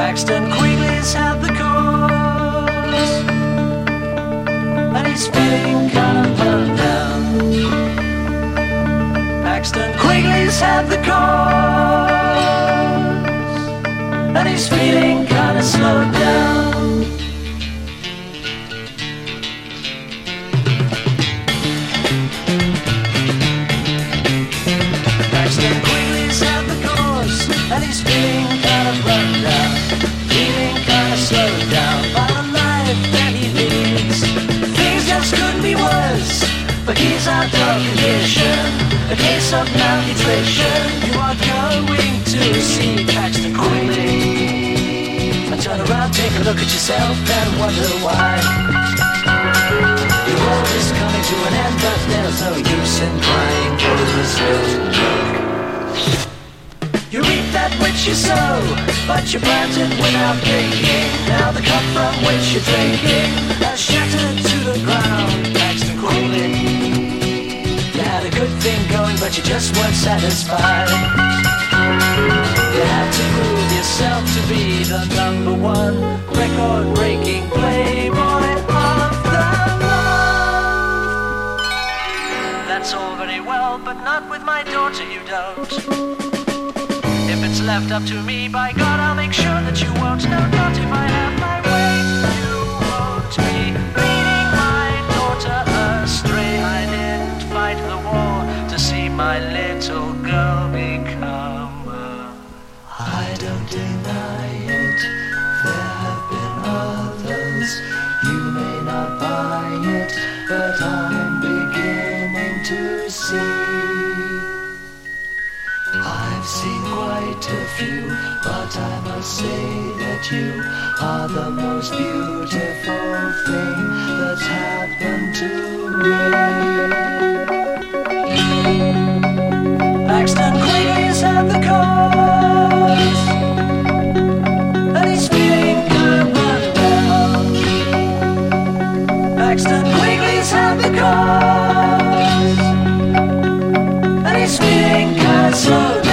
Paxton Quigley's had the cause, and he's feeling kind of run down. Paxton Quigley's had the cause, and he's feeling kind of slowed down. Paxton Quigley's had the cause, and he's feeling kind of run down, feeling kind of slowed down by the life that he leads. Things just couldn't be worse, but he's out of condition, a case of malnutrition. You are going to see Paxton Quigley, and turn around, take a look at yourself and wonder why. Your world is coming to an end, but there's no use in crying over a spilled milk. You reap that which you sow, but you planted without thinking. Now the cup from which you're drinking has shattered to the ground. Paxton Quigley, you had a good thing going, but you just weren't satisfied. You had to prove yourself to be the number one record-breaking playboy of the month. That's all very well, but not with my daughter, you don't. If it's left up to me, by God, I'll make sure that you won't. No, not if I have my way. You won't be leading my daughter astray. I didn't fight the war to see my little girl become a... I don't deny it, there have been others. You may not buy it, but I'm beginning to see. I've seen quite a few, but I must say that you are the most beautiful thing that's happened to me. Paxton Quigley's had the cause, and he's feeling kind of run down. Paxton Quigley's had the cause, and he's feeling kind of slow down.